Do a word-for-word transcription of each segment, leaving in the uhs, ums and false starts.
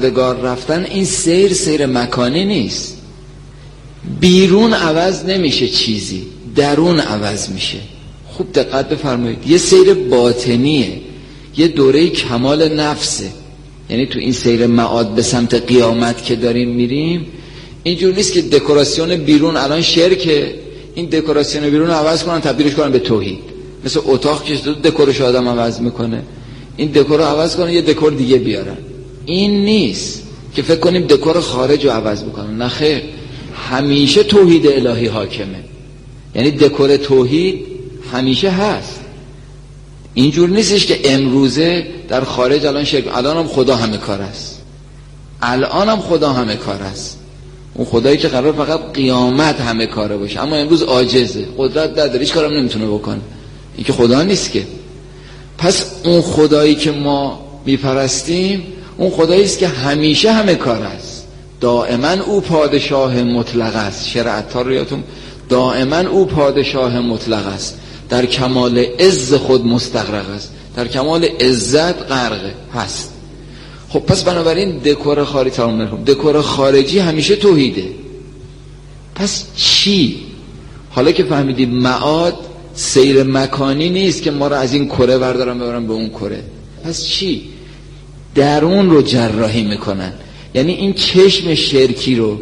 پروردگار رفتن، این سیر سیر مکانی نیست. بیرون عوض نمیشه چیزی، درون عوض میشه. خوب دقت بفرمایید، یه سیر باطنیه، یه دوره کمال نفسه. یعنی تو این سیر معاد به سمت قیامت که داریم میریم، اینجور نیست که دکوراسیون بیرون الان شرکه، این دکوراسیون بیرون عوض کنن تبدیلش کنن به توحید. مثل اتاق که دکورش آدم عوض میکنه، این دکور رو عوض کنن یه دکور دیگه بیارن. این نیست که فکر کنیم دکور خارج رو عوض میکنن. نه خیر، همیشه توحید الهی حاکمه. یعنی دکور توحید همیشه هست. اینجور نیستش که امروزه در خارج الان شرک، الان هم خدا همه کار است، الان هم خدا همه کار است. اون خدایی که قرار فقط قیامت همه کاره باشه، اما امروز عاجزه، قدرت نداره، هیچ کارم نمیتونه بکنه. این که خدا نیست که. پس اون خدایی که ما میپرستیم اون خدایی است که همیشه همه کار است، دائما او پادشاه مطلق است. شرعت ریاتون دائما او پادشاه مطلق است، در کمال عز خود مستغرق است، در کمال عزت غرقه هست. خب پس بنابراین دکور خارجی دکور خارجی همیشه توحیده. پس چی؟ حالا که فهمیدیم معاد سیر مکانی نیست که ما رو از این کره بردارم ببرم به اون کره. پس چی؟ درون رو جراحی میکنن. یعنی این چشم شرکی رو،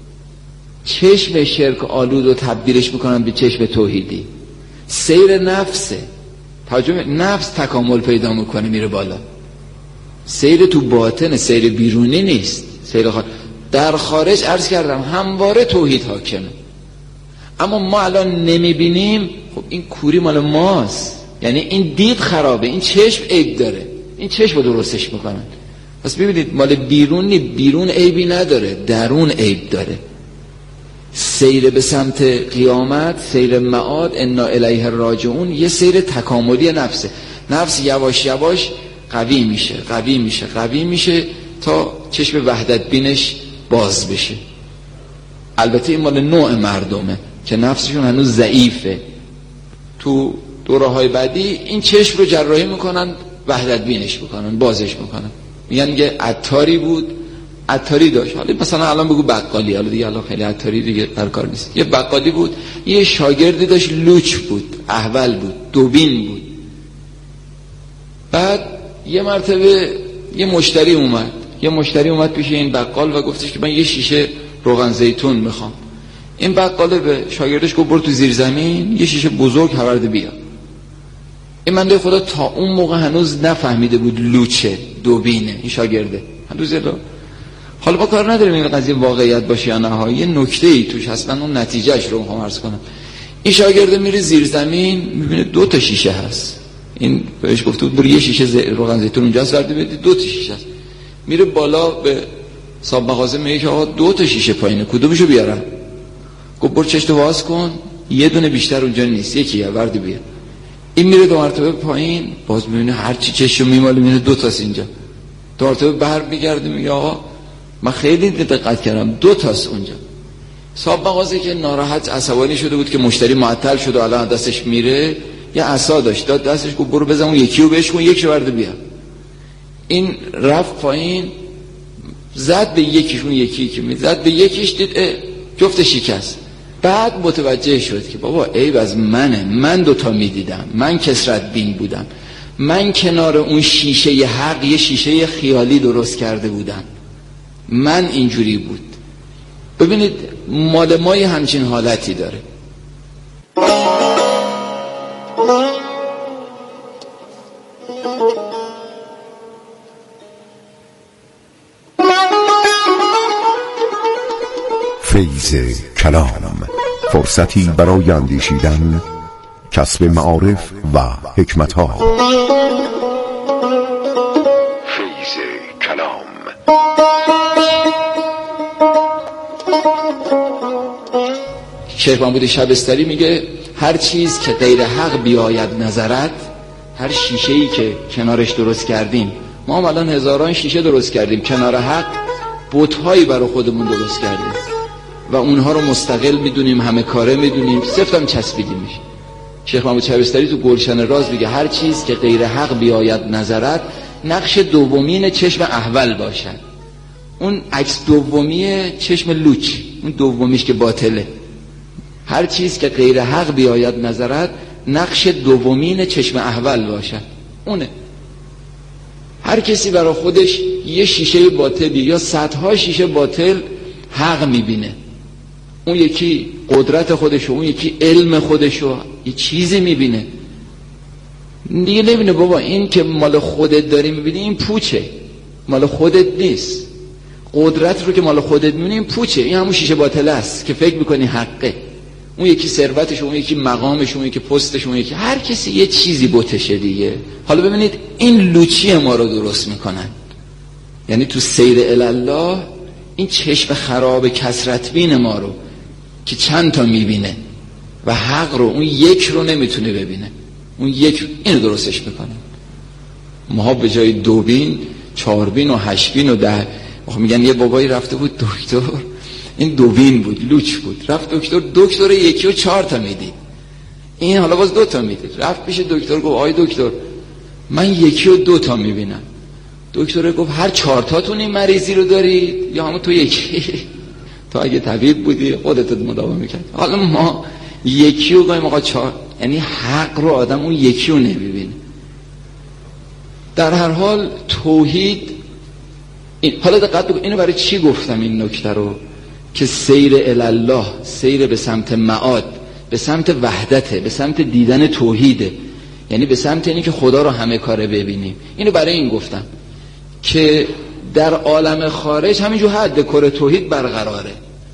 چشم شرک آلود رو تبدیلش میکنن به چشم توحیدی. سیر نفسه، توجه، نفس تکامل پیدا میکنه میره بالا. سیر تو باطن، سیر بیرونی نیست. سیر خارج. در خارج عرض کردم همواره توحید حاکمه، اما ما الان نمیبینیم. خب این کوری مال ماست، یعنی این دید خرابه، این چشم عیب داره، این چشم رو درستش میکنن. پس ببینید مال بیرونی، بیرون عیبی نداره، درون عیب داره. سیر به سمت قیامت، سیر معاد، انا الیه راجعون، یه سیر تکاملی نفسه. نفس یواش یواش قوی میشه، قوی میشه، قوی میشه تا چشم وحدت بینش باز بشه. البته این مال نوع مردمه که نفسشون هنوز ضعیفه. تو دوره های بعدی این چشم رو جراحی میکنن، وحدت بینش میکنن، بازش میکنن. میگن که عطاری بود، عطاری داشت، حالا مثلا الان بگو بقالی، حالا دیگه الان خیلی عطاری دیگه در کار نیست. یه بقالی بود، یه شاگردی داشت لوچ بود، احول بود، دوبین بود. بعد یه مرتبه یه مشتری اومد، یه مشتری اومد پیش این بقال و گفتش که من یه شیشه روغن زیتون میخوام. این بقاله به شاگردش گفت برو تو زیر زمین یه شیشه بزرگ آورده بیا. این بنده خدا تا اون موقع هنوز نفهمیده بود لوچه، دوبینه، این شاگرده هنوز الا. حالا با کار نداریم این قضیه واقعیت باشه یا نه، یه نکته ای توش هست، من اون نتیجهش رو میخوام عرض کنم. این شاگرده میره زیر زمین میبینه دو تا شیشه هست. این بهش گفته بود برو یه شیشه روغن زیتون اونجا سرده بدی، دو تا شیشه هست. میره بالا به صاحب مغازه میگه که آقا دو تا شیشه پایینه، کدومشو بیارم؟ گفت برو چشتو باز کن، یه دونه بیشتر اونجا نیست، یکی آورد بیا. این میره دو مرتبه پایین، باز میبینه هر چی چشو میماله میبینه دو تاست اینجا. دو مرتبه بر میگرده میگه آقا من خیلی دقت کردم دو تاست اونجا. صاحب مغازه که ناراحت عصبانی شده بود که مشتری معطل شده الان دستش میره، یه عصا داشت داد دستش، گفت برو بزن اون یکیو بهش کن، یکیشو برده بیا. این رفت پایین زد به یکیشون، یکی که میزد به یکیش دید جفت شکست. بعد متوجه شد که بابا عیب از منه، من دوتا میدیدم، من کسرت بین بودم، من کنار اون شیشه ی حق یه شیشه خیالی درست کرده بودم، من اینجوری بود. ببینید مال ما یه همچین حالتی داره. فیض کلام، فرصتی برای اندیشیدن، کسب معارف و حکمت‌ها. فیض کلام. شیخ محمود شبستری میگه هر چیز که غیر حق بیاید نظرت، هر شیشه‌ای که کنارش درست کردیم، ما هم الان هزاران شیشه درست کردیم کنار حق، بت‌هایی برای خودمون درست کردیم و اونها رو مستقل میدونیم، همه کاره میدونیم، سفتم چسبیدیمش. شیخ محمود شبستری تو گلشن راز میگه هر چیز که غیر حق بیاید نظرت، نقش دومین چشم احول باشد. اون عکس دومیه چشم لوچ، اون دومیش که باطله. هر چیز که غیر حق بیاید نظرت، نقش دومین چشم احول باشد، اونه. هر کسی برای خودش یه شیشه باطلی یا صدها شیشه باطل حق میبینه. اون یکی قدرت خودشو، اون یکی علم خودشو، یه چیزی میبینه دیگه. نبینه بابا این که مال خودت داری میبینی این پوچه، مال خودت نیست. قدرت رو که مال خودت میبینی این پوچه، این همون شیشه باطل است که فکر میکنی حقه. اون یکی ثروتش، اون یکی مقامش، اون یکی پستش، اون یکی هر کسی یه چیزی بتشه دیگه. حالا ببینید این لوچی ما رو درست میکنن. یعنی تو سیر الله این چشم خراب کثرت بین ما رو که چند تا میبینه و حق رو، اون یک رو نمیتونه ببینه، اون یک اینو درستش میکنه. ما به جای دو بین چهار بین و هشت بین و ده. میگن یه بابایی رفته بود دکتر، این دو بین بود، لوچ بود، رفت دکتر، دکتر یکی و چهار تا میدید، این حالا باز دو تا میدید. رفت پیش دکتر گفت آی دکتر من یکی و دو تا میبینم. دکتر گفت هر چهار تاتون این مریضی رو دارید یا همون تو یکی؟ تو اگه طبیب بودی خودت مداوا میکرد. حالا ما یکی و گاهی موقع چهار، یعنی حق رو آدم اون یکی رو نمیبینه. در هر حال توحید این. حالا دقت بکن اینو برای چی گفتم این نکته رو؟ که سیر الله، سیر به سمت معاد، به سمت وحدته، به سمت دیدن توحیده، یعنی به سمت اینی که خدا رو همه کاره ببینیم. اینو برای این گفتم که در عالم خارج همینجور حد کره توحید برقراره.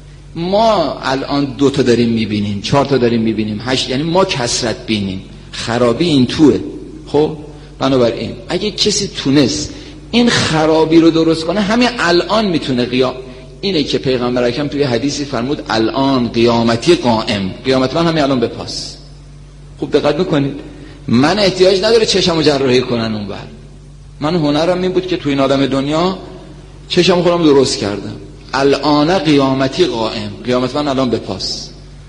ما الان دو تا داریم میبینیم، چهار تا داریم میبینیم، هشت، یعنی ما کثرت بینیم، خرابی این توه. خب بنابراین اگه کسی تونست این خرابی رو درست کنه همین الان میتونه قیام. اینه که پیغمبر اکرم توی حدیثی فرمود الان قیامتی قائم، قیامت من همین الان بپاس. خوب دقت میکنید، من احتیاج نداره چشمو جراحی کنن اون بر. من هنرم این بود که توی این عالم دنیا چشم خودم درست کردم. الان قیامتی قائم، قیامت من الان بپاس.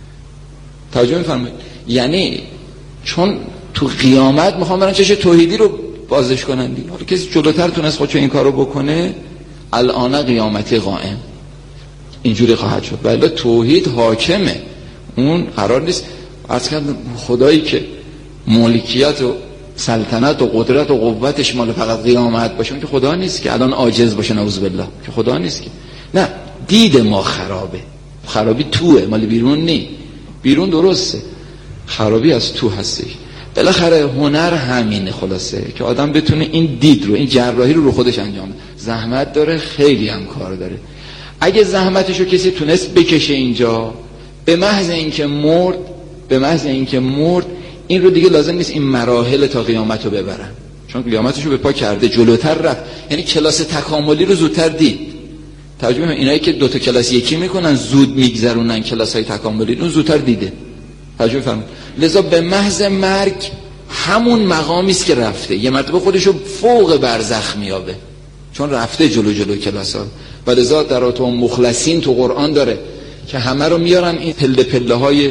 توجه میفرمایید؟ یعنی چون تو قیامت میخوام برن چش توحیدی رو بازش کنن دیگه. حالا کسی جلوتر تونست خودشو این کارو بکنه، الان قیامتی قائم اینجوری خواهد شد. ولی توحید حاکمه، اون قرار نیست عرض کردم خدایی که ملکیت و سلطنت و قدرت و قوتش مال فقط قیامت باشه، که خدا نیست که الان عاجز باشه، نعوذ بالله، که خدا نیست که. نه، دید ما خرابه، خرابی توه، مال بیرون نی. بیرون درسته، خرابی از تو هستی. بالاخره هنر همینه خلاصه، که آدم بتونه این دید رو، این جراحی رو رو خودش انجام بده. زحمت داره، خیلی هم کار داره. اگه زحمتشو کسی تونست بکشه اینجا، به محض اینکه مرد، به محض اینکه مرد این رو دیگه لازم نیست این مراحل تا قیامت رو ببرن، چون قیامتشو به پا کرده، جلوتر رفت. یعنی کلاس تکاملی رو زودتر دید. توجه کنید، اینایی که دو تا کلاس یکی میکنن زود میگذرونن کلاس‌های تکاملی رو زودتر دیده. توجه فرمایید. لذا به محض مرگ همون مقامی است که رفته، یه مرتبه خودشو فوق برزخ میابه، چون رفته جلو جلو کلاس‌ها. و لذا در آیات مخلصین تو قرآن داره که همه رو میارن این پله پله های،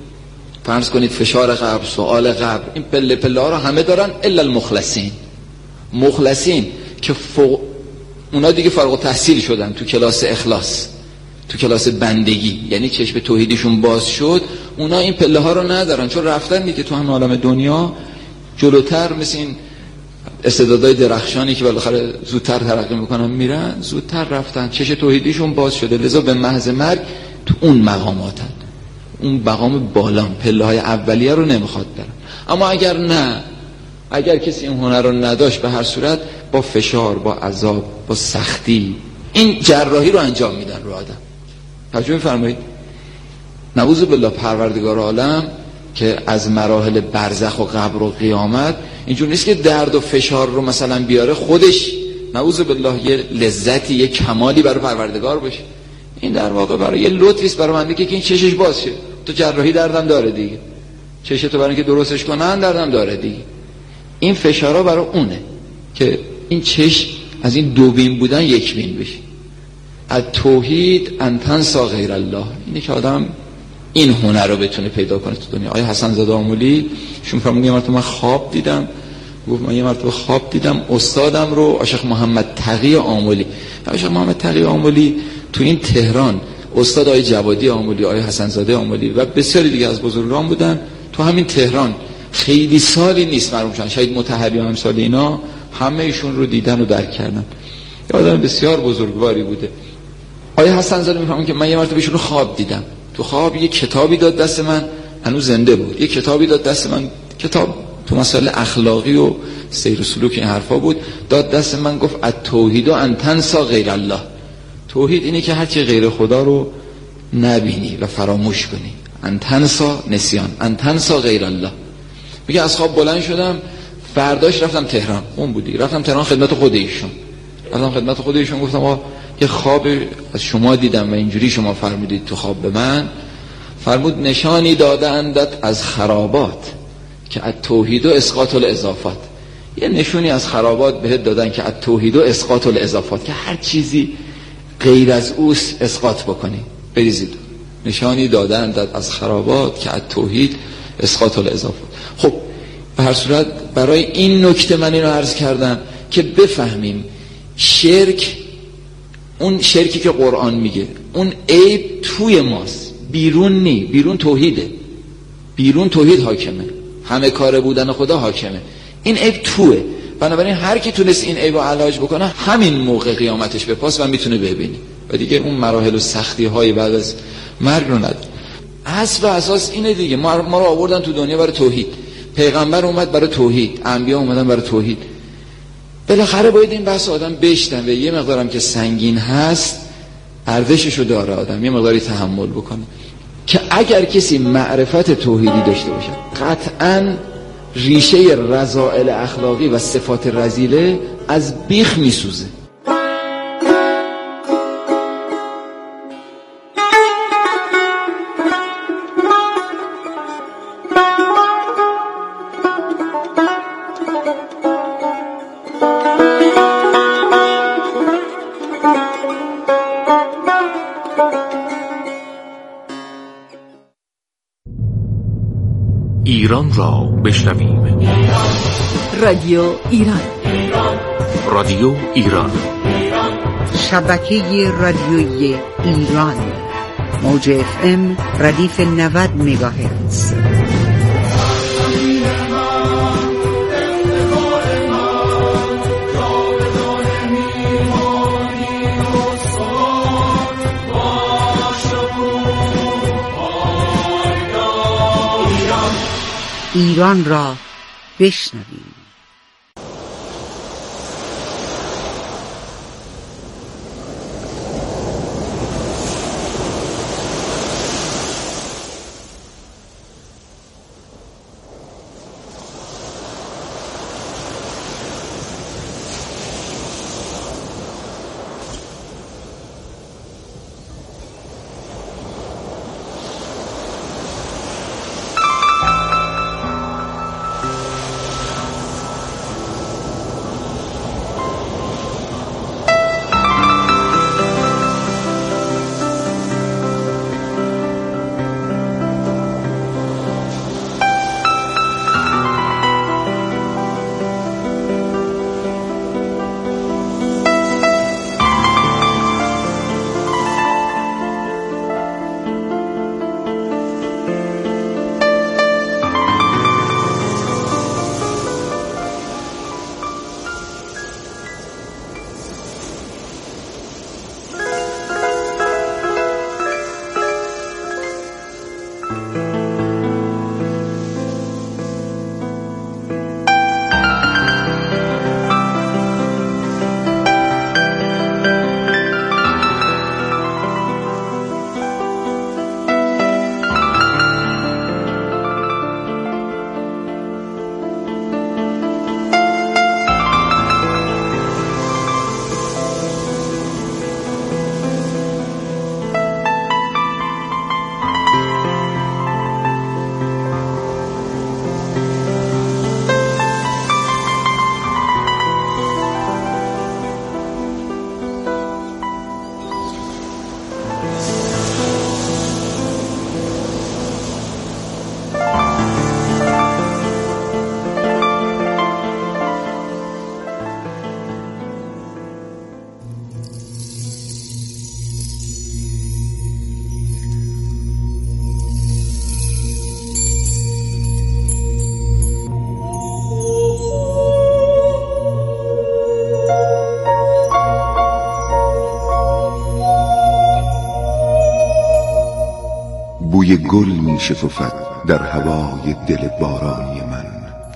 فرض کنید فشار قبر، سوال قبر، این پله پله ها رو همه دارن الا المخلصین. مخلصین که فوق اونا دیگه فارغ التحصیل شدن تو کلاس اخلاص، تو کلاس بندگی، یعنی چشم توحیدشون باز شد، اونا این پله ها رو ندارن، چون رفتن دیگه تو هم عالم دنیا جلوتر، مثل این استعدادهای درخشانی که بالاخره زودتر ترقی میکنن میرن، زودتر رفتن، چشم توحیدیشون باز شده. لذا به محض مرگ تو اون مقاماتن، اون مقام بالام، پله های اولیه رو نمیخواد برن. اما اگر نه، اگر کسی این هنر رو نداشت، به هر صورت با فشار، با عذاب، با سختی این جراحی رو انجام میدن رو آدم. توجه میفرمایید؟ نعوذ بالله پروردگار عالم که از مراحل برزخ و قبر و قیامت اینجور نیست که درد و فشار رو مثلا بیاره خودش، نعوذ بالله، یه لذتی، یه کمالی برای پروردگار بشه. این در واقع برای یه لطفی است برای بنده که این چشش باز شه. تو جراحی دردم داره دیگه، چشتو برای اینکه درستش کنن دردم داره دیگه. این فشارا برای اونه که این چش از این دو بین بودن یک بین بشه. از توحید ان تنسا غیر الله، اینه که آدم این هنر رو بتونه پیدا کنه تو دنیا. آیا حسن زاده آمولی شون فرمودن یه مرتبه من خواب دیدم گفت من یه مرتبه خواب دیدم استادم رو، آشق محمد تقی آملی. آشق محمد تقی آملی تو این تهران استاد آقای جوادی آملی، آقای حسن زاده آملی و بسیاری دیگه از بزرگان بودن تو همین تهران. خیلی سالی نیست معلوم شدن، شاید متحری هم سال اینا همه ایشون رو دیدن و درک کردن. یه آدم بسیار بزرگواری بوده. آقای حسن زاده میفهمن که من یه مرتبه ایشون رو خواب دیدم. تو خواب یه کتابی داد دست من، هنوز زنده بود، یه کتابی داد دست من، کتاب تو مسائل اخلاقی و سیر و سلوک این حرفا بود، داد دست من گفت التوحید ان تنسى غیر الله. توحید اینه که هر چی غیر خدا رو نبینی و فراموش کنی. ان تنسى نسیان، ان تنسى غیر الله. میگه از خواب بلند شدم، فرداش رفتم تهران، اون بودی، رفتم تهران خدمت خود ایشون. رفتم خدمت خود ایشون گفتم آقا یه خواب از شما دیدم و اینجوری شما فرمودید تو خواب به من. فرمود نشانی دادندت از خرابات که التوحید و اسقاط الاضافات. یه نشونی از خرابات بهت دادن که التوحید و اسقاط الاضافات، که هر چیزی غیر از اوست اسقاط بکنی بریزید. نشانی دادندت از خرابات که التوحید اسقاط الاضافات. خب به هر صورت برای این نکته من اینو عرض کردم که بفهمیم شرک، اون شرکی که قرآن میگه اون عیب توی ماست، بیرون نی. بیرون توحیده، بیرون توحید حاکمه، همه کاره بودن خدا حاکمه، این عیب توه. بنابراین هر کی تونست این عیب رو علاج بکنه همین موقع قیامتش بپاس و میتونه ببینی و دیگه اون مراحل و سختی های بعد از مرگ رو نداره. اصل و اساس اینه دیگه. ما ما رو آوردن تو دنیا برای توحید، پیغمبر اومد برای توحید، انبیا اومدن برای توحید. بالاخره باید این بحث آدم بشنوه، یه مقدارم که سنگین هست ارزششو داره آدم یه مقداری تحمل بکنه، که اگر کسی معرفت توحیدی داشته باشه قطعاً ریشه رذائل اخلاقی و صفات رذیله از بیخ میسوزه. ایران را بشنویم. رادیو ایران، رادیو ایران، شبکه رادیویی ایران، موج اف ام ردیف نود مگاهرتز. ایران را بشنویم. بوی گل می شکفد در هوای دل بارانی من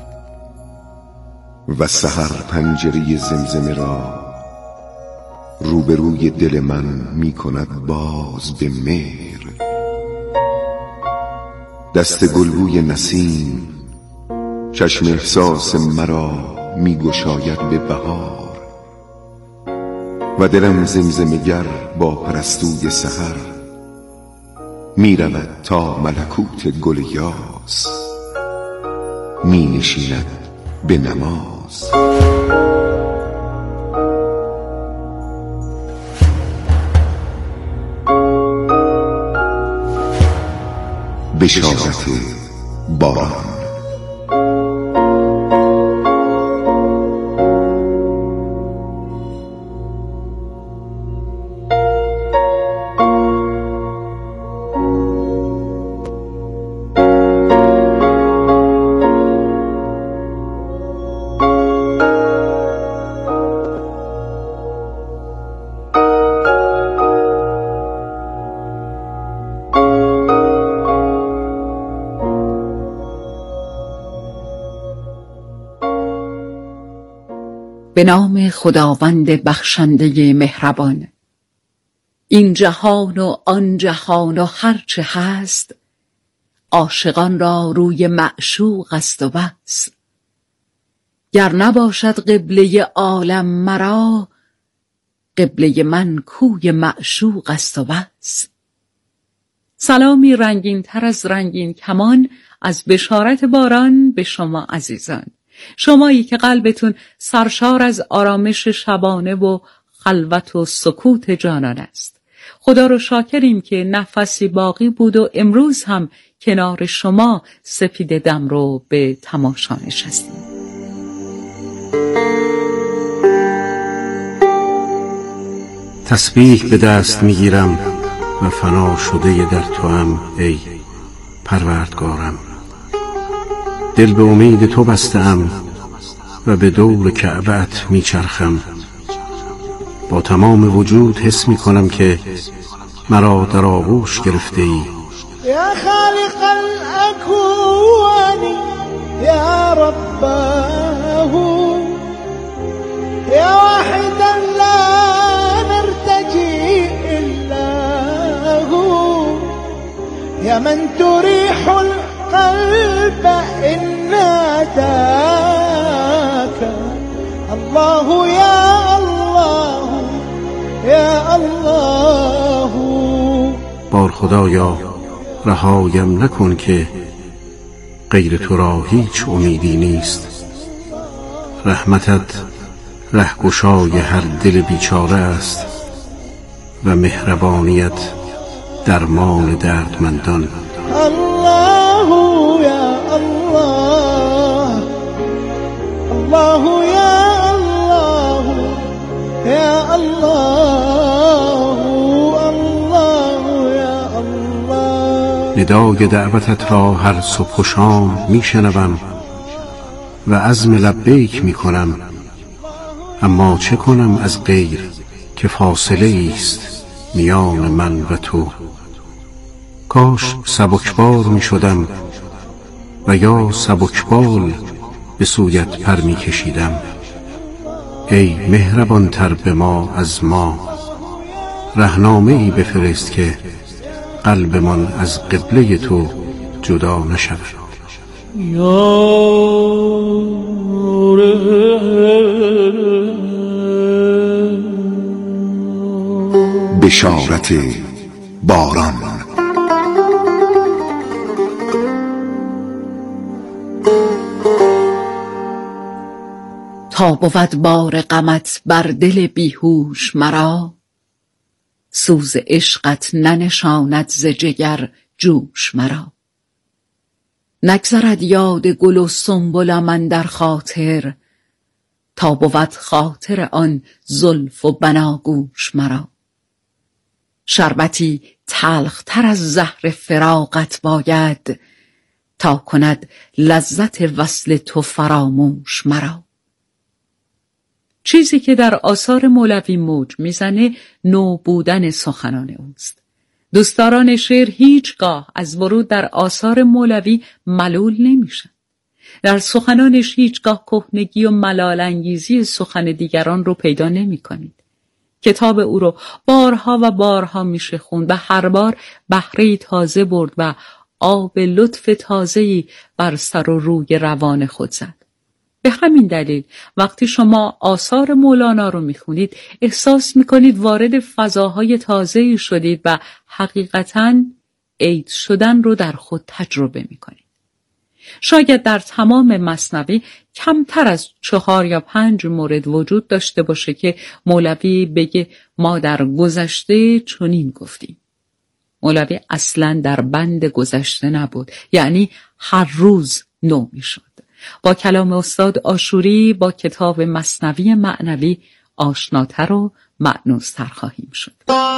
و سحر پنجره زمزمه را روبروی دل من می کند باز به مهر. دست گلبوی نسیم چشم احساس مرا می گشاید به بهار و دلم زمزمه‌گر با پرستوی سحر می رود تا ملکوت گل یاس می نشیند به نماز. بشارت باران. به نام خداوند بخشنده مهربان. این جهان و آن جهان و هرچه هست عاشقان را روی معشوق است و بس. گر نباشد قبله عالم مرا، قبله من کوی معشوق است و بس. سلامی رنگین تر از رنگین کمان از بشارت باران به شما عزیزان، شمایی که قلبتون سرشار از آرامش شبانه و خلوت و سکوت جانان است. خدا رو شاکریم که نفسی باقی بود و امروز هم کنار شما سپید دم رو به تماشا نشستیم. تسبیح به دست میگیرم و فنا شده در توام ای پروردگارم. دل به امید تو بستم و به دور کعبه‌ات میچرخم. با تمام وجود حس میکنم که مرا در آغوش گرفته ای. یا خالق الاکوان یا رباه یا واحدا لا نرتجی الا هو یا من تریح القلب ان ناداك الله یا الله یا الله. بار خدایا رهایم نکن که غیر تو را هیچ امیدی نیست. رحمتت رهگشای هر دل بیچاره است و مهربانیت درمان دردمندان. الله یا الله الله یا الله یا الله الله یا الله. ندای دعوتت را هر صبح و شام میشنوم و عزم لبیک میکنم، اما چه کنم از غیر که فاصله است میان من و تو. کاش سبکبار می شدم و یا سبکبال به سویت پر می کشیدم. ای مهربان تر به ما از ما، رهنامه ای بفرست که قلبمان از قبله تو جدا نشود. بشارت باران. تا بود بار غمت بر دل بیهوش مرا، سوز عشقت ننشاند ز جگر جوش مرا. نگذرد یاد گل و سنبلم اندر خاطر، تا بود خاطر آن زلف و بناگوش مرا. شربتی تلخ تر از زهر فراقت باید، تا کند لذت وصل تو فراموش مرا. چیزی که در آثار مولوی موج میزنه نو بودن سخنان اوست. دوستداران شعر هیچگاه از ورود در آثار مولوی ملول نمیشن. در سخنانش هیچگاه کهنگی و ملال انگیزی سخن دیگران رو پیدا نمی کنید. کتاب او رو بارها و بارها میشه خوند و هر بار بهره تازه برد و آب لطف تازه‌ای بر سر و روی روان خود زد. به همین دلیل وقتی شما آثار مولانا رو میخونید احساس میکنید وارد فضاهای تازه‌ای شدید و حقیقتاً عید شدن رو در خود تجربه میکنید. شاید در تمام مثنوی کمتر از چهار یا پنج مورد وجود داشته باشه که مولوی بگه ما در گذشته چنین گفتیم. مولوی اصلاً در بند گذشته نبود، یعنی هر روز نو میشد. با کلام استاد آشوری با کتاب مثنوی معنوی آشناتر و مأنوستر خواهیم شد.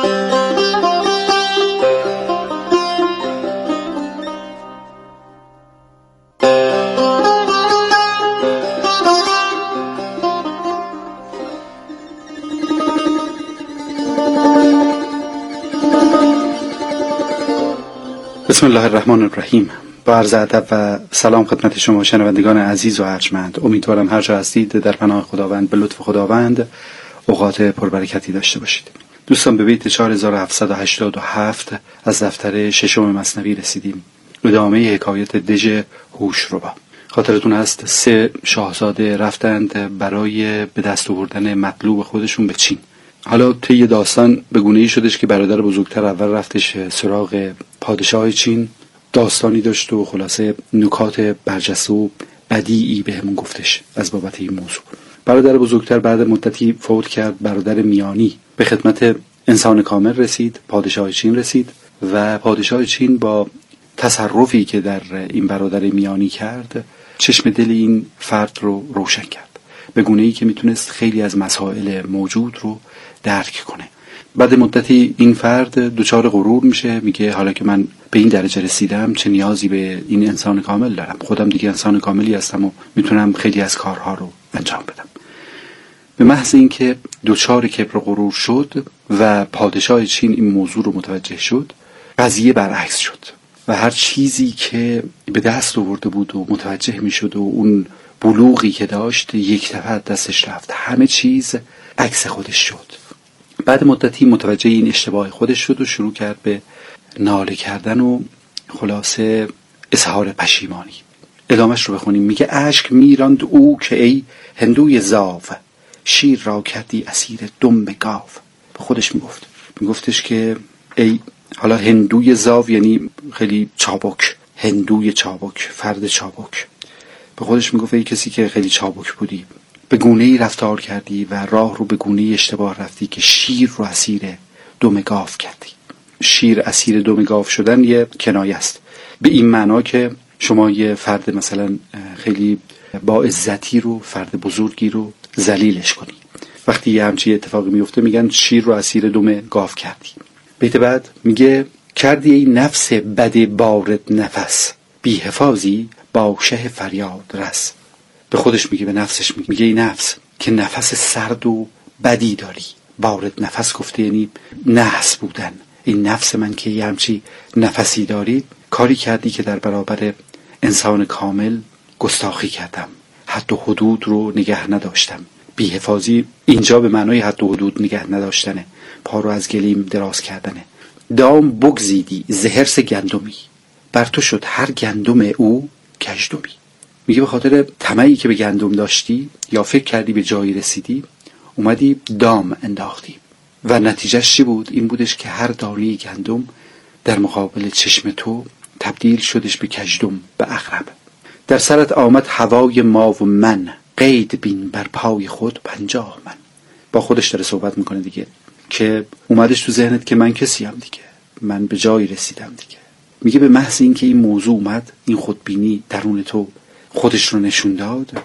بسم الله الرحمن الرحیم. با عرض ادب و سلام خدمت شما شنوندگان عزیز و ارجمند. امیدوارم هر جا هستید در پناه خداوند به لطف خداوند اوقات پربرکتی داشته باشید. دوستان به بیت چهار هزار و هفتصد و هشتاد و هفت از دفتر ششم مثنوی رسیدیم. ادامه حکایت دژ هوشربا. خاطرتون هست سه شاهزاده رفتند برای به دست آوردن مطلوب خودشون به چین. حالا طی داستان به گونه‌ای شدش که برادر بزرگتر اول رفتش سراغ پادشاه چین، داستانی داشت و خلاصه نکات برجسته و بدیعی بهمون گفتش از بابت این موضوع. برادر بزرگتر بعد مدتی فوت کرد. برادر میانی به خدمت انسان کامل رسید، پادشاه چین رسید و پادشاه چین با تصرفی که در این برادر میانی کرد چشم دل این فرد رو روشن کرد، به گونه‌ای که میتونست خیلی از مسائل موجود رو درک کنه. بعد مدتی این فرد دچار غرور میشه، میگه حالا که من به این درجه رسیدم چه نیازی به این انسان کامل دارم، خودم دیگه انسان کاملی هستم و میتونم خیلی از کارها رو انجام بدم. به محض اینکه دچار کبر و غرور شد و پادشاه چین این موضوع رو متوجه شد، قضیه برعکس شد و هر چیزی که به دست آورده بود و متوجه میشد و اون بلوغی که داشت یک دفعه دستش رفت، همه چیز عکس خودش شد. بعد مدتی متوجه این اشتباه خودش شد و شروع کرد به ناله کردن و خلاصه اظهار پشیمانی. ادامش رو بخونیم. میگه اشک میراند او که ای هندوی زاو، شیر را کردی اسیر دم گاو. به خودش میگفت میگفتش که ای، حالا هندوی زاو یعنی خیلی چابک، هندوی چابک، فرد چابک. به خودش میگفت ای کسی که خیلی چابک بودی، به گونه‌ای رفتار کردی و راه رو به گونه‌ای اشتباه رفتی که شیر رو اسیر دم گاو کردی. شیر اسیر دم گاو شدن یه کنایه است، به این معنا که شما یه فرد مثلا خیلی با عزتی رو، فرد بزرگی رو ذلیلش کنی. وقتی یه همچین اتفاقی میفته میگن شیر رو اسیر دم گاو کردی. بیت بعد میگه کردی ای نفس بد بارد نفس، بی حفاظی با شه فریاد رس. به خودش میگه، به نفسش میگه، میگه ای نفس که نفس سرد و بدی داری. بارد نفس گفته یعنی نحس بودن. این نفس من که یه همچی نفسی داری، کاری کردی که در برابر انسان کامل گستاخی کردم، حد و حدود رو نگه نداشتم. بی‌حفاظی اینجا به معنای حد و حدود نگه نداشتنه، پا رو از گلیم دراز کردنه. دام بگزیدی زهرس گندمی، بر تو شد هر گندم او کژدمی. میگه به خاطر طمعی که به گندم داشتی یا فکر کردی به جایی رسیدی، اومدی دام انداختی و نتیجهش چی بود؟ این بودش که هر دانه گندم در مقابل چشم تو تبدیل شدش به کژدم، به عقرب. در سرت آمد هوای ما و من، قید بین بر پای خود پنجاه من. با خودش داره صحبت میکنه دیگه، که اومدش تو ذهنت که من کسی هم دیگه، من به جایی رسیدم دیگه. میگه به محض این که این موضوع اومد، این خودبینی درون تو خودش رو نشون داد،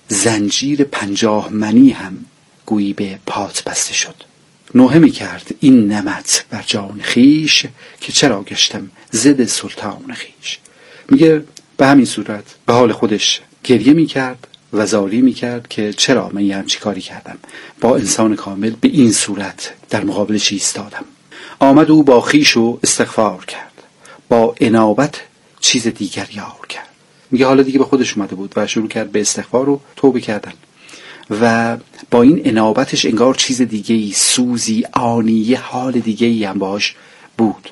زنجیر پنجاه منی هم گویی به پات بسته شد. نوحه می کرد این نمط بر جان خیش، که چرا گشتم زد سلطان خیش. میگه به همین صورت به حال خودش گریه می کرد و زاری می کرد که چرا من یه همچی کاری کردم، با انسان کامل به این صورت در مقابلش ایستادم. آمد او با خویش و استغفار کرد، با انابت چیز دیگر یار کرد. میگه حالا دیگه به خودش اومده بود و شروع کرد به استغفار و توبه کردن و با این انابتش انگار چیز دیگه‌ای، سوزی آنی، یه حال دیگه‌ای هم باش بود.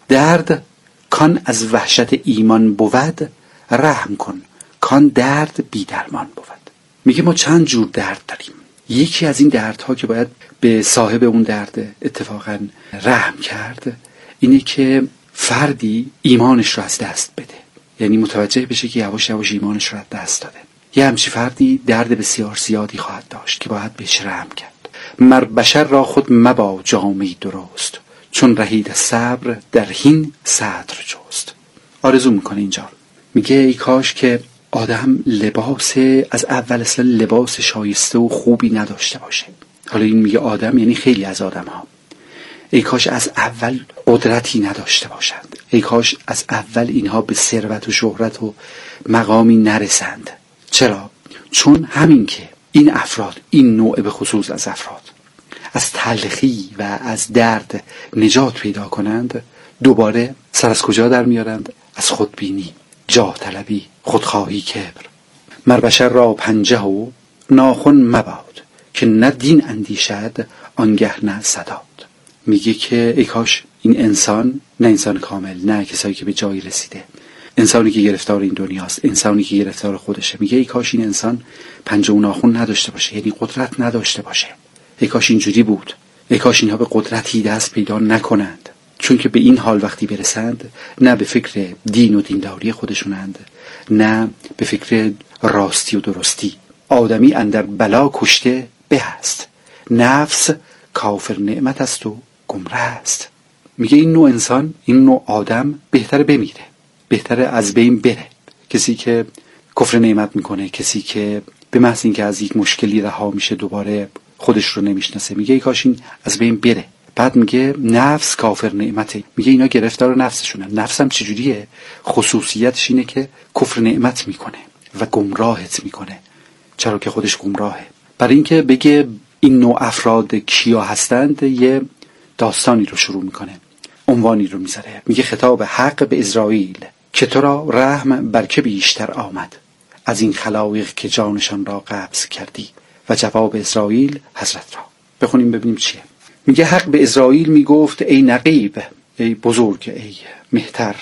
درد کان از وحشت ایمان بود، رحم کن کان درد بی درمان بود. میگه ما چند جور درد داریم. یکی از این دردها که باید به صاحب اون درد اتفاقا رحم کرد اینه که فردی ایمانش رو از دست بده، یعنی متوجه بشه که یواش یواش ایمانش رو از دست داده. یه همچی فردی درد بسیار زیادی خواهد داشت که باید بهش رحم کرد. مر بشر را خود مبا جامه‌ای درست، چون رهید صبر در هین صدر جست. آرزو میکنه اینجا، میگه ای کاش که آدم لباس از اول اصلا لباس شایسته و خوبی نداشته باشه. حالا این میگه آدم یعنی خیلی از آدم ها. ای کاش از اول قدرتی نداشته باشند، ای کاش از اول اینها به ثروت و شهرت و مقامی نرسند. چرا؟ چون همین که این افراد، این نوع به خصوص از افراد از تلخی و از درد نجات پیدا کنند، دوباره سر از کجا در میارند؟ از خودبینی، جاه طلبی، خودخواهی، کبر. مر بشر را پنجه و ناخن مباد، که نه دین اندیشد آنگه نه صداد. میگه که ای کاش این انسان، نه انسان کامل، نه کسایی که به جایی رسیده، انسانی که گرفتار این دنیاست، انسانی که گرفتار خودشه، میگه ای کاش این انسان پنجه و ناخن نداشته باشه، یعنی قدرت نداشته باشه. ای کاش اینجوری بود، ای کاش اینها به قدرتی دست پیدا نکنند، چون که به این حال وقتی برسند نه به فکر دین و دینداری خودشونند، نه به فکر راستی و درستی. آدمی اندر بلا کشته به است، نفس کافر نعمت است و گمره است. میگه این نوع انسان، این نوع آدم بهتره بمیره، بهتره از بین بره. کسی که کفر نعمت میکنه، کسی که به محض اینکه از یک مشکلی رها میشه دوباره خودش رو نمیشناسه، میگه ای کاش این از بین بره. بعد میگه نفس کافر نعمته، میگه اینا گرفتار نفسشونن. نفس هم چجوریه؟ خصوصیتش اینه که کفر نعمت میکنه و گمراهت میکنه. چرا که خودش گمراهه. برای اینکه بگه این نوع افراد کیا هستند، یه داستانی رو شروع میکنه، عنوانی رو میذاره. میگه خطاب حق به اسرائیل که تو را رحم بر که بیشتر آمد، از این خلایق که جانشان را قبض کردی. و جواب اسرائیل حضرت را بخونیم ببینیم چیه. میگه حق به اسرائیل میگفت ای نقیب، ای بزرگ، ای مهتر.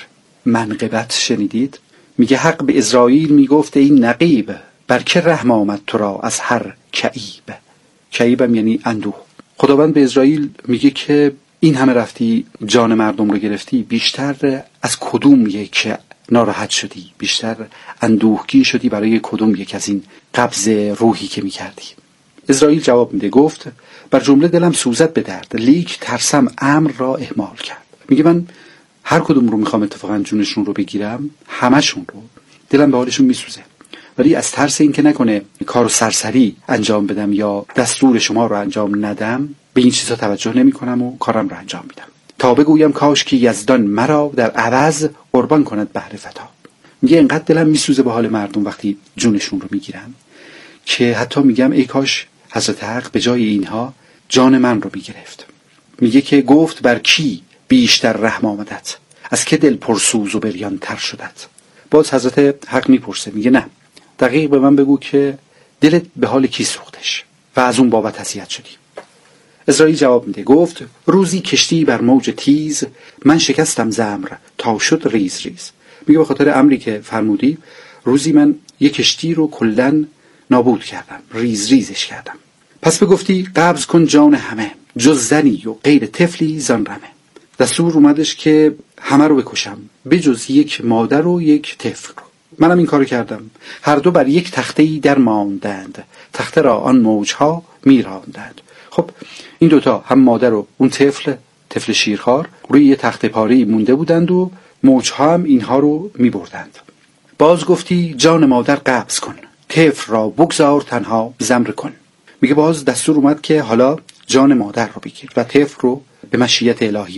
منقبت شنیدید؟ میگه حق به اسرائیل میگفت ای نقیب، بر که رحم آمد تو را از هر کعیب. کعیبم یعنی اندوه. خداوند به اسرائیل میگه که این همه رفتی جان مردم رو گرفتی، بیشتر از کدوم یک ناراحت شدی؟ بیشتر اندوهگی شدی برای کدوم یک از این قبض روحی که میکردی؟ اسرائیل جواب میده، گفت بر جمله دلم سوزد به درد، لیک ترسم امر را اهمال کرد. میگه من هر کدوم رو میخوام اتفاقا جونشون رو بگیرم، همشون رو، دلم به حالشون میسوزه، ولی از ترس این که نکنه کارو سرسری انجام بدم یا دستور شما رو انجام ندم، به این چیزا توجه نمی کنم و کارم رو انجام میدم. تا بگویم کاش که یزدان مرا در عوض قربان کند بهر فتا. میگه اینقدر دلم میسوزه به حال مردم وقتی جونشون رو میگیرن که حتی میگم ای کاش حضرت حق به جای اینها جان من رو میگرفت. میگه که گفت بر کی بیشتر رحم آمدت، از که دل پرسوز و بریان تر شدت. باز حضرت حق میپرسه، میگه نه، دقیق به من بگو که دلت به حال کی سوختش و از اون بابت اذیت شدی. اسرائیل جواب میده، گفت روزی کشتی بر موج تیز، من شکستم زمر تا شد ریز ریز. میگه به خاطر امری که فرمودی، روزی من یک کشتی رو کلن نابود کردم، ریز ریزش کردم. پس بگفتی قبض کن جان همه، جز زنی و غیر طفلی زان رمه. دستور اومدش که همه رو بکشم بجز یک مادر و یک طفل رو. منم این کارو کردم. هر دو بر یک تخته‌ای در ماندند، تخته را آن موجها میراندند. خب این دوتا، هم مادر و اون طفل، طفل شیرخوار، روی یه تخته پاری مونده بودند و موجها هم اینها رو میبردند. باز گفتی جان مادر قبض کن، طفل را بگذار تنها زمر کن. میگه باز دستور اومد که حالا جان مادر رو بگیر و طفل رو به مشیت الهی